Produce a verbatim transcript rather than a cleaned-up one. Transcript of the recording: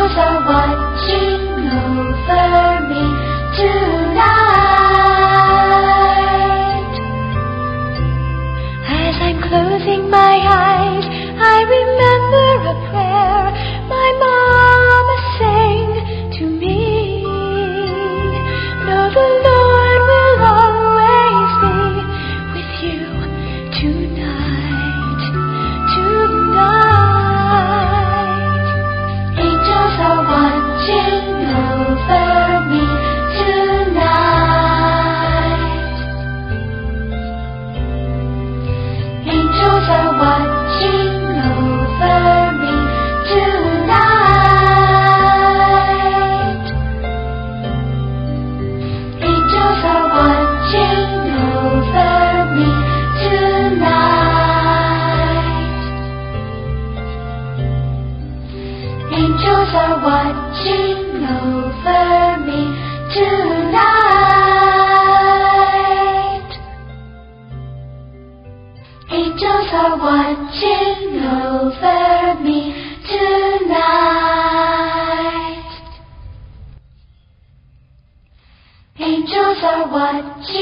Angels are watching over me tonight. As I'm closing my eyes, I remember a prayer my mama sang to me. Know the Lord will always be with you tonight, tonight. Angels are watching over me tonight. Angels are watching over me tonight. Angels are watching over me tonight. Angels are watching over me tonight. Angels are watching over me tonight. Angels are watching